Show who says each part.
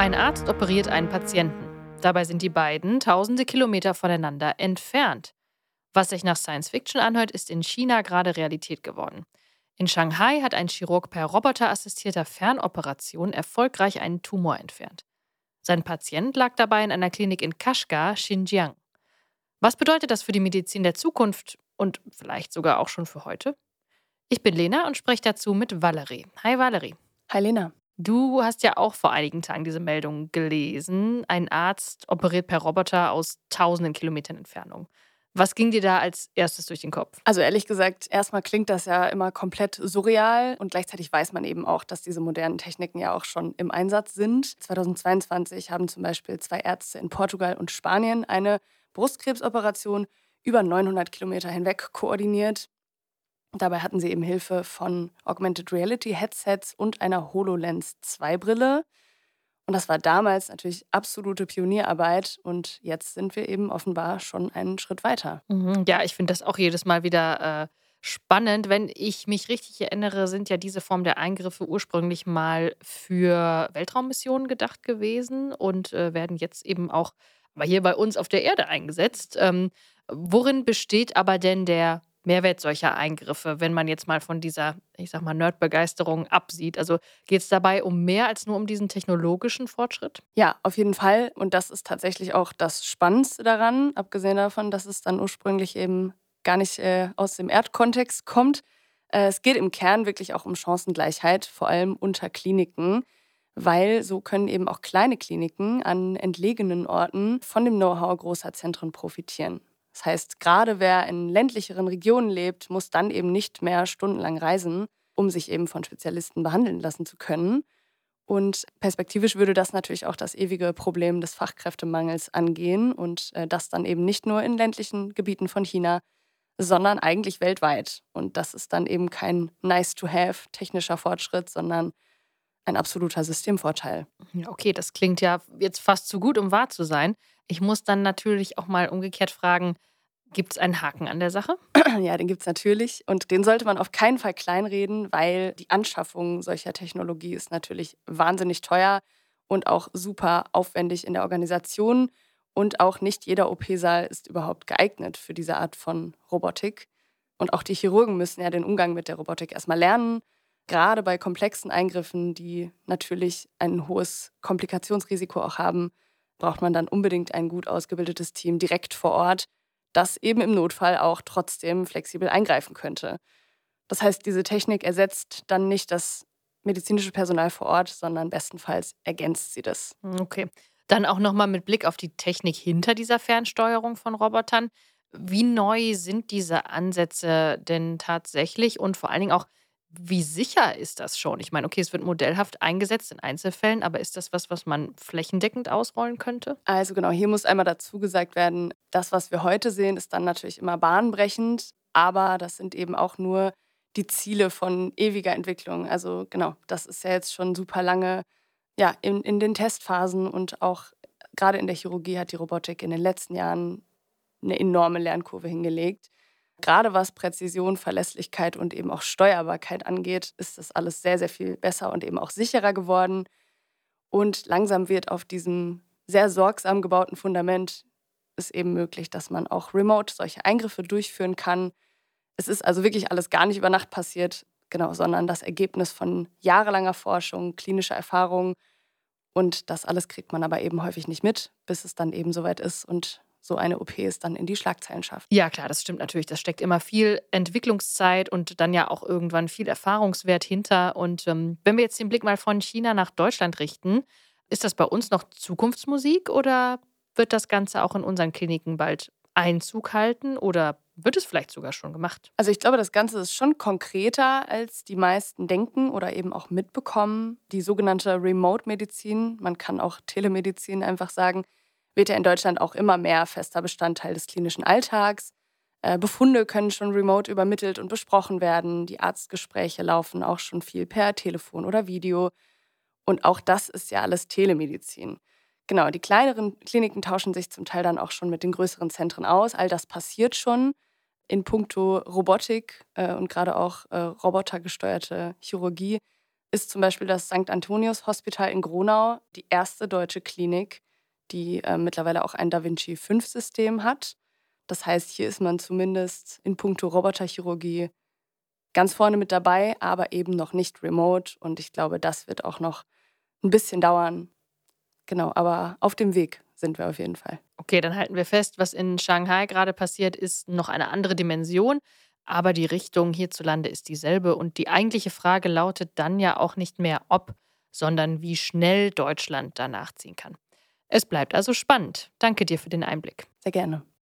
Speaker 1: Ein Arzt operiert einen Patienten. Dabei sind die beiden tausende Kilometer voneinander entfernt. Was sich nach Science Fiction anhört, ist in China gerade Realität geworden. In Shanghai hat ein Chirurg per roboterassistierter Fernoperation erfolgreich einen Tumor entfernt. Sein Patient lag dabei in einer Klinik in Kashgar, Xinjiang. Was bedeutet das für die Medizin der Zukunft und vielleicht sogar auch schon für heute? Ich bin Lena und spreche dazu mit Valerie. Hi Valerie.
Speaker 2: Hi Lena.
Speaker 1: Du hast ja auch vor einigen Tagen diese Meldung gelesen. Ein Arzt operiert per Roboter aus tausenden Kilometern Entfernung. Was ging dir da als erstes durch den Kopf?
Speaker 2: Also ehrlich gesagt, erstmal klingt das ja immer komplett surreal und gleichzeitig weiß man eben auch, dass diese modernen Techniken ja auch schon im Einsatz sind. 2022 haben zum Beispiel 2 Ärzte in Portugal und Spanien eine Brustkrebsoperation über 900 Kilometer hinweg koordiniert. Dabei hatten sie eben Hilfe von Augmented Reality Headsets und einer HoloLens 2 Brille. Und das war damals natürlich absolute Pionierarbeit und jetzt sind wir eben offenbar schon einen Schritt weiter.
Speaker 1: Ja, ich finde das auch jedes Mal wieder spannend. Wenn ich mich richtig erinnere, sind ja diese Form der Eingriffe ursprünglich mal für Weltraummissionen gedacht gewesen und werden jetzt eben auch aber hier bei uns auf der Erde eingesetzt. Worin besteht aber denn der Mehrwert solcher Eingriffe, wenn man jetzt mal von dieser, ich sag mal, Nerdbegeisterung absieht? Also geht es dabei um mehr als nur um diesen technologischen Fortschritt?
Speaker 2: Ja, auf jeden Fall. Und das ist tatsächlich auch das Spannendste daran, abgesehen davon, dass es dann ursprünglich eben gar nicht aus dem Erdkontext kommt. Es geht im Kern wirklich auch um Chancengleichheit, vor allem unter Kliniken, weil so können eben auch kleine Kliniken an entlegenen Orten von dem Know-how großer Zentren profitieren. Das heißt, gerade wer in ländlicheren Regionen lebt, muss dann eben nicht mehr stundenlang reisen, um sich eben von Spezialisten behandeln lassen zu können. Und perspektivisch würde das natürlich auch das ewige Problem des Fachkräftemangels angehen und das dann eben nicht nur in ländlichen Gebieten von China, sondern eigentlich weltweit. Und das ist dann eben kein nice-to-have technischer Fortschritt, sondern ein absoluter Systemvorteil.
Speaker 1: Ja, okay, das klingt ja jetzt fast zu gut, um wahr zu sein. Ich muss dann natürlich auch mal umgekehrt fragen, gibt es einen Haken an der Sache?
Speaker 2: Ja, den gibt's natürlich und den sollte man auf keinen Fall kleinreden, weil die Anschaffung solcher Technologie ist natürlich wahnsinnig teuer und auch super aufwendig in der Organisation. Und auch nicht jeder OP-Saal ist überhaupt geeignet für diese Art von Robotik. Und auch die Chirurgen müssen ja den Umgang mit der Robotik erstmal lernen. Gerade bei komplexen Eingriffen, die natürlich ein hohes Komplikationsrisiko auch haben, braucht man dann unbedingt ein gut ausgebildetes Team direkt vor Ort, das eben im Notfall auch trotzdem flexibel eingreifen könnte. Das heißt, diese Technik ersetzt dann nicht das medizinische Personal vor Ort, sondern bestenfalls ergänzt sie das.
Speaker 1: Okay. Dann auch nochmal mit Blick auf die Technik hinter dieser Fernsteuerung von Robotern. Wie neu sind diese Ansätze denn tatsächlich und vor allen Dingen auch, wie sicher ist das schon? Ich meine, okay, es wird modellhaft eingesetzt in Einzelfällen, aber ist das was, was man flächendeckend ausrollen könnte?
Speaker 2: Also genau, hier muss einmal dazu gesagt werden, das, was wir heute sehen, ist dann natürlich immer bahnbrechend, aber das sind eben auch nur die Ziele von ewiger Entwicklung. Also genau, das ist ja jetzt schon super lange ja, in den Testphasen und auch gerade in der Chirurgie hat die Robotik in den letzten Jahren eine enorme Lernkurve hingelegt. Gerade was Präzision, Verlässlichkeit und eben auch Steuerbarkeit angeht, ist das alles sehr, sehr viel besser und eben auch sicherer geworden. Und langsam wird auf diesem sehr sorgsam gebauten Fundament es eben möglich, dass man auch remote solche Eingriffe durchführen kann. Es ist also wirklich alles gar nicht über Nacht passiert, genau, sondern das Ergebnis von jahrelanger Forschung, klinischer Erfahrung. Und das alles kriegt man aber eben häufig nicht mit, bis es dann eben soweit ist und so eine OP es dann in die Schlagzeilen schafft.
Speaker 1: Ja, klar, das stimmt natürlich. Da steckt immer viel Entwicklungszeit und dann ja auch irgendwann viel Erfahrungswert hinter. Und wenn wir jetzt den Blick mal von China nach Deutschland richten, ist das bei uns noch Zukunftsmusik oder wird das Ganze auch in unseren Kliniken bald Einzug halten oder wird es vielleicht sogar schon gemacht?
Speaker 2: Also ich glaube, das Ganze ist schon konkreter, als die meisten denken oder eben auch mitbekommen. Die sogenannte Remote-Medizin, man kann auch Telemedizin einfach sagen, wird ja in Deutschland auch immer mehr fester Bestandteil des klinischen Alltags. Befunde können schon remote übermittelt und besprochen werden. Die Arztgespräche laufen auch schon viel per Telefon oder Video. Und auch das ist ja alles Telemedizin. Genau, die kleineren Kliniken tauschen sich zum Teil dann auch schon mit den größeren Zentren aus. All das passiert schon in puncto Robotik und gerade auch robotergesteuerte Chirurgie ist zum Beispiel das St. Antonius Hospital in Gronau die erste deutsche Klinik, die mittlerweile auch ein Da Vinci 5-System hat. Das heißt, hier ist man zumindest in puncto Roboterchirurgie ganz vorne mit dabei, aber eben noch nicht remote. Und ich glaube, das wird auch noch ein bisschen dauern. Genau, aber auf dem Weg sind wir auf jeden Fall.
Speaker 1: Okay, dann halten wir fest, was in Shanghai gerade passiert, ist noch eine andere Dimension, aber die Richtung hierzulande ist dieselbe und die eigentliche Frage lautet dann ja auch nicht mehr ob, sondern wie schnell Deutschland danach ziehen kann. Es bleibt also spannend. Danke dir für den Einblick.
Speaker 2: Sehr gerne.